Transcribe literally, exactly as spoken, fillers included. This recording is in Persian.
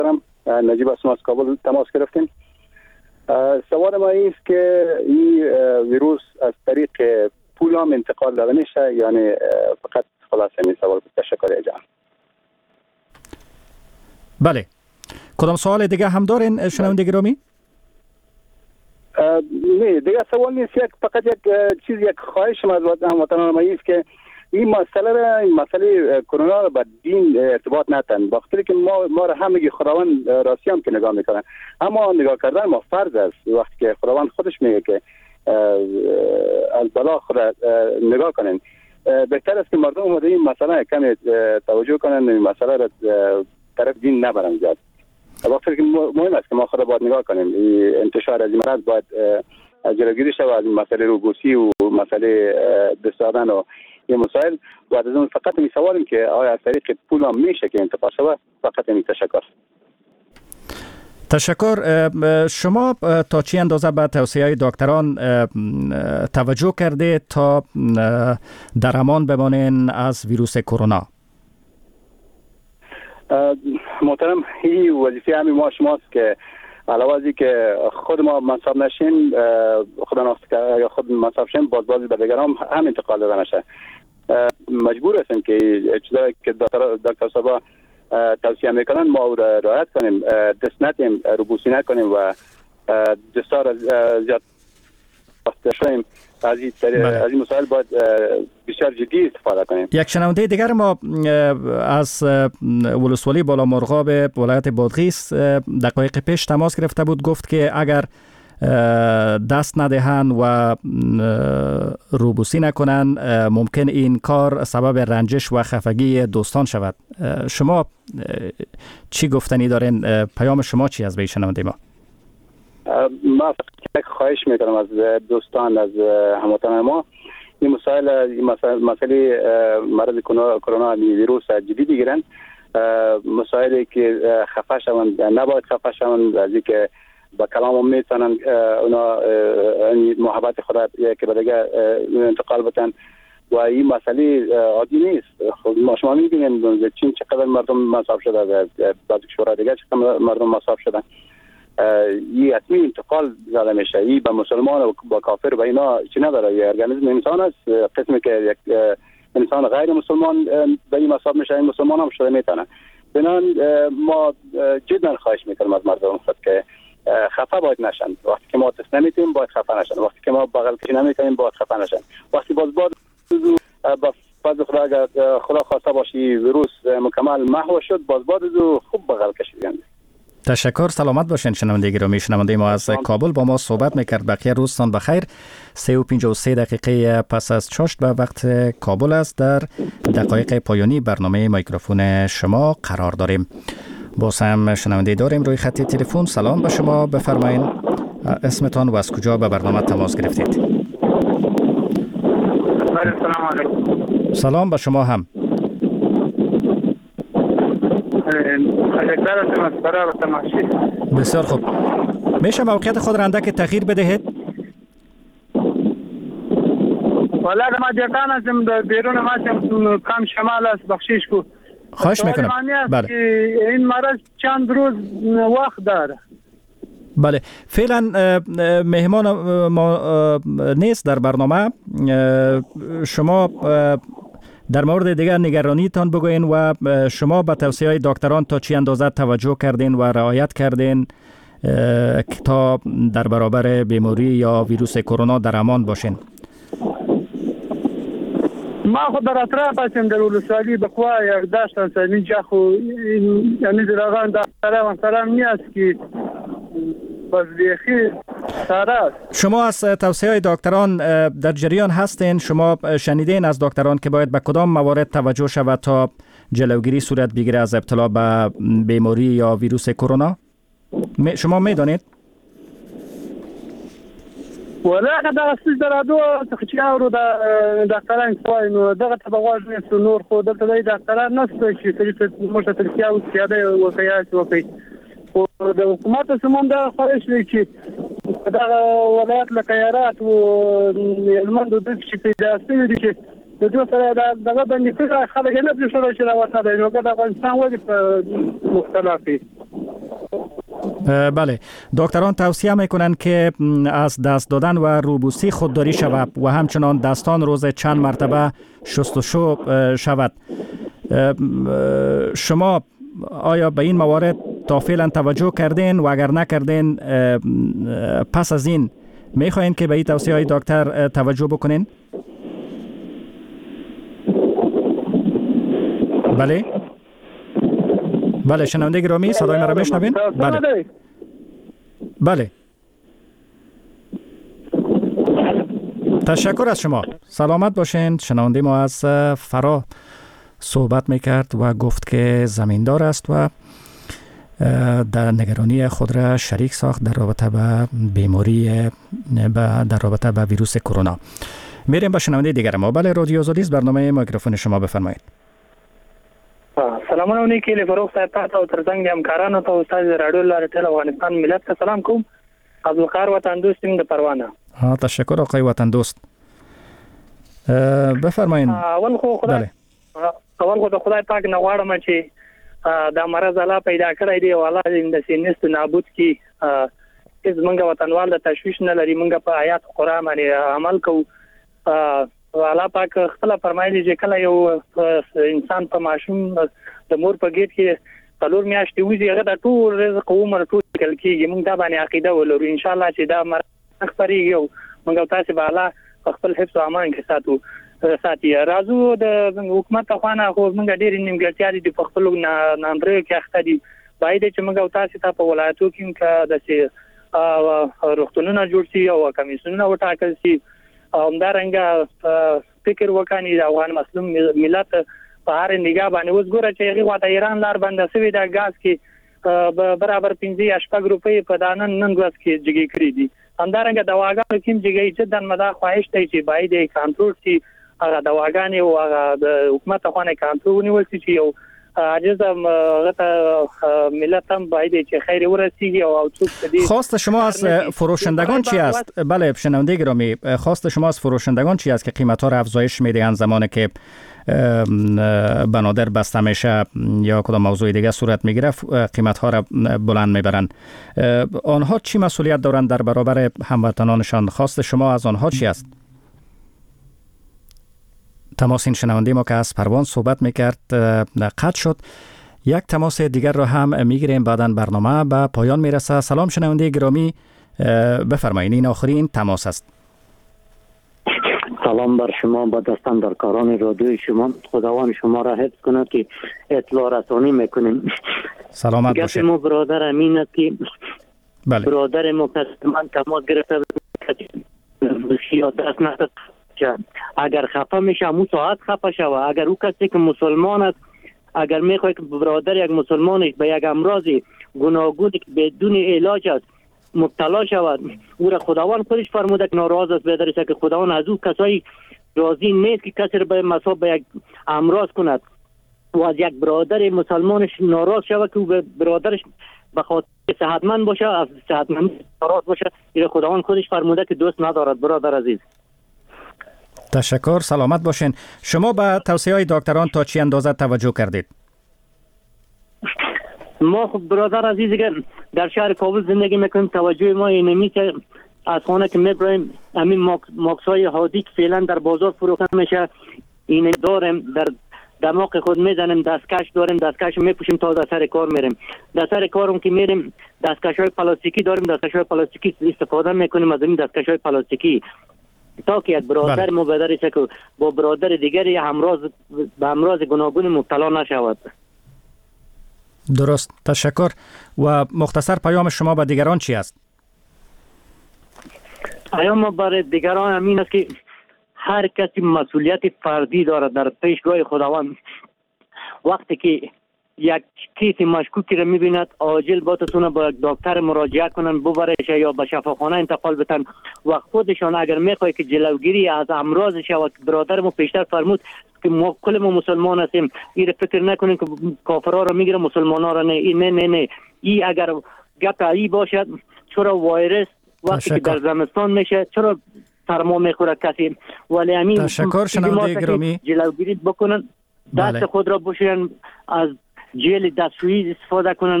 محترم نجیب هستم از کابل تماس گرفتیم. سوال ما است که این ویروس از طریق پول هم انتقال داده میشه، یعنی فقط خلاصه این سوال. تشکر جان. بله، کدام سوال دیگه هم دارین شنونده گرامی؟ نه دیگه سوال نیست، یک فقط یک چیز یک خواهش از هموطنان ما است که این مسئله را این مسئله کرونا را با دین ارتباط ندن. وقتی که ما ما را همگی خداوند راستی هم که نگاه میکنن، اما نگاه کردن ما فرض است. وقتی که خداوند خودش میگه که از بلا خود نگاه کنن، بهتر است که مردم اومده این مسئله کمی توجه کنن، این مسئله را طرف دین نبرن زیاد. وقتی که مهم است که ما خود باید نگاه کنیم انتشار از این مرض باید جلوگیری شود از این مسئله روگوسی و مسئله دست دادن و این مسائل. بعد از اون فقط می سوالیم که آیا از طریق پول هم میشه که انتقال شود؟ فقط این. تشکر. تشکر. شما تا چی اندازه به توصیه دکتران توجه کرده تا در امان بمانین از ویروس کرونا؟ محترم، این وظیفه همین ما شماست که علاوه از که خود ما مصاب نشیم، خدا نخواست که اگر خود مصاب شیم باز بازی به دیگران هم انتقال داده نشه. مجبور هستیم که چیزایی که دکتر دکتر صاحب توصیه میکنن ما او را رعایت کنیم، دست ندیم، روبوسی نکنیم و دستار زیاد شویم. از این از این مسائل باید بسیار جدی استفاده کنیم. یک شنونده دیگر ما از ولسوالی بالا مرغاب ولایت بادغیس دقایق پیش تماس گرفته بود، گفت که اگر دست ندهن و روبوسی نکنن ممکن این کار سبب رنجش و خفگی دوستان شود. شما چی گفتنی دارین؟ پیام شما چی از به شنونده ما؟ ما یک خواهش میکنم از دوستان، از هموطنان ما، این مسائل این مسئله مرض کرونا ویروس جدی بگیرن. مسائلی که خفه شوند نباید خفه شوند، از اینکه با کلام میتونن اونا محبت خدا که به دیگه انتقال بدن و این مسئله عادی نیست. خب ما شما میبینید چین چقدر مردم مصاب شده، بعضی کشورهای دیگه چقدر مردم مصاب شدن. این حتمی انتقال زده میشه. این به مسلمان و با کافر و اینا چی نداره. یه ارگانیسم انسان است، قسمی که یک انسان غیر مسلمان به این مصاب میشه، این مسلمان هم شده میتونه. بنان ما جدا خواهش میکنم از مردم خود که خفه باید نشن. وقتی که ما تست نمیتیم باید خفه نشن، وقتی که ما بغل کشی نمیکنیم باید خفه نشن. وقتی باز باز با فضل خدا اگر خدا خواسته باشی ویروس مکمل محو شد، باز باز خوب بغل کشیدن. تشکر. سلامت باشین شنونده گرامی. شنونده ما از کابل با ما صحبت میکرد. بقیه روزتان بخیر. سه و پنجاه و سه دقیقه پس از چاشت به وقت کابل است. در دقایق پایانی برنامه میکروفون شما قرار داریم. باز هم شنونده داریم روی خط تلفن. سلام به شما، بفرمایید اسمتان و از کجا به برنامه تماس گرفتید؟ سلام علیکم. سلام به شما هم. بسیار خوب. میشه موقعیت خود را اندک تغییر بدهید؟ والا ما جکان هستم در بیرون، ما هستم کم شمال است بخشیش کو. خواهش میکنم. بله. این مرض چند روز وقت داره. بله، فعلا مهمان ما نیست در برنامه. شما در مورد دیگر نگرانیتان بگوین و شما به توصیه دکتران تا چی اندازه توجه کردین و رعایت کردین تا در برابر بیماری یا ویروس کرونا در امان باشین؟ ما خود در اطراف هستیم در ولسوالی بقوا یک داشت هست اینجا خو یعنی در آغان دکتره و سلام نیست که بس بیخی ساره است. شما از توصیه دکتران در جریان هستین؟ شما شنیدین از دکتران که باید به کدام موارد توجه شود تا جلوگیری صورت بگیره از ابتلا به بیماری یا ویروس کرونا؟ شما میدانید؟ ولا دغه څه درادو تخچا ورو د ډاکټران کوینو دغه تبغاژ نه نور خو دلته د ډاکټران نشته چې ترې موږ ته ترکیه او سیاده وکیاس وکي او د حکومت سمون دا خواهش لري چې دغه ولایت لکیارات او المند د چې پیدا شوی دي چې د دوه سره دغه باندې څه خلک نه پرې شوی چې راوته دی نو د افغانستان ولې په مختلفي بله، دکتران توصیه میکنند که از دست دادن و روبوسی خودداری شود و همچنان دستان روز چند مرتبه شستشو شود. شما آیا به این موارد تا فعلا توجه کردین و اگر نکردین پس از این میخواین که به این توصیه های دکتر توجه بکنین؟ بله بله شنونده گرامی صدای مرا میشنوین؟ بله بله تشکر از شما، سلامت باشین. شنونده ما از فرا صحبت میکرد و گفت که زمیندار است و در نگرانی خود را شریک ساخت در رابطه با بیماری در رابطه با ویروس کرونا. میریم با شنونده دیگر ما. بله رادیو آزادی، برنامه میکروفون شما بفرمایید. سلامونه نیکی له فروغ صاحب ته او ترڅنګ همکارانو ته استاد رادیو لاره ټل افغانستان ملت ته سلام کوم. عبدالقادر وطن دوست د پروانه. ها تشکر آقای وطن دوست. بفرمایید. اول خو خدای اول خو د خدای پاک نه غواړم چې دا مرض الله پیدا کړی دی او الله دې د سینست نابود کی چې موږ وطنوال د تشویش نه لري. موږ په آیات قرآن باندې عمل کوو. الله پاک خپل فرمایلی چې کله یو انسان په ماشوم د مور په ګیټ کې څلور میاشتې وځي هغه د ټول رزق عمر ټول کل کېږي. موږ دا باندې عقیده ولرو ان شاء الله چې دا مرض خبرېږي او موږ تاسو به الله خپل حفظ او امان کې ساتو ساتي. راځو د حکومت خوانه خو موږ ډېر نیمګړتیا دي په خپل ناندرې کې اخته دي. باید چې موږ تاسو ته په ولایتو کې د سي روغتونونو جوړ شي او کمیسیونونه وټاکل شي. همدارنګه فکر وکړي د افغان مسلمان ملت په هر نگاه باندې اوس ګوره چې هغه د ایران لار بنده سوي د غاز کې برابر پنځه اشپږ روپۍ په دانن نن ورځ کې جګی کړی دي. همدارنګه دواګانو کې جګی چې د مدا خواهش دی چې باید کنټرول شي هغه دواګانې او هغه د حکومت خوانه کنټرول ونیول شي او عجز ملت هم باید چې خیر ورسیږي او څوک دې. خواست شما از فروشندگان چی است؟ بله شنونده گرامی، خواست شما از فروشندگان چی است که قیمت ها را افزایش میدهند زمانی که بنادر بسته میشه یا کدام موضوع دیگه صورت میگیره قیمت ها را بلند میبرند؟ آنها چی مسئولیت دارند در برابر هموطنانشان؟ خواست شما از آنها چی است؟ تماس این شنونده ما که از پروان صحبت میکرد قطع شد. یک تماس دیگر رو هم میگیریم، بعداً برنامه به پایان میرسه. سلام شنونده گرامی، بفرمایید این آخرین تماس است. سلام بر شما، با دستان در کاران رادیوی شما. خداوند شما را حفظ کند که اطلاع رسانی میکنیم. سلامت باشید. ما برادر امین است که بله. برادر ما که من تماس گرفته دست نداد اگر خفه میشه همون ساعت خفه شوه. اگر او کسی که مسلمان است اگر میخواد که برادر یک مسلمانش به یک امراض گوناگونی که بدون علاج است مبتلا شود، او را خداوند خودش فرموده که ناراض است بدرش که خداوند از او کسایی راضی نیست که کسی را به مصاب به یک امراض کند و از یک برادر مسلمانش ناراض شود که او به برادرش به خاطر صحتمند باشه از صحتمند ناراض باشه. این خداوند خودش فرموده که دوست ندارد. برادر عزیز تشکر، سلامت باشین. شما به توصیه های دکتران تا چی اندازه توجه کردید؟ ما خب برادر عزیزی که در شهر کابل زندگی میکنیم توجه ما اینمی که از خانه که میبریم همین ماکس های هادی که فعلا در بازار فروخته میشه این داریم، در دماغ خود میزنیم، دستکش داریم، دستکش میپوشیم تا در سر کار میریم. در سر کارم که میریم دستکش های پلاستیکی داریم، دستکش های پلاستیکی استفاده میکنیم از این دستکش های پلاستیکی تا که یک برادر ما بدرش که با برادر دیگری همراز به امراض گوناگون مبتلا نشود. درست، تشکر. و مختصر پیام شما به دیگران چی است؟ پیام ما برای دیگران همین است که هر کسی مسئولیت فردی دارد در پیشگاه خداوند. وقتی که یک کیس مشکوکی را میبیند عاجل باتتون با یک دکتر مراجعه کنن، ببرش یا به شفاخانه انتقال بتن و خودشان اگر میخواد که جلوگیری از امراض شود. برادر ما پیشتر فرمود که ما کل ما مسلمان هستیم، این فکر نکنین که کافرها را میگیره مسلمانان را نه. این نه نه نه این اگر گپ ای باشد چرا وایرس وقتی که در زمستان میشه چرا سرما میخوره کسی؟ ولی همین تشکر شنونده گرامی، جلوگیری بکنن، دست بله. خود را بشورن، از جل دستشویی استفاده کنن،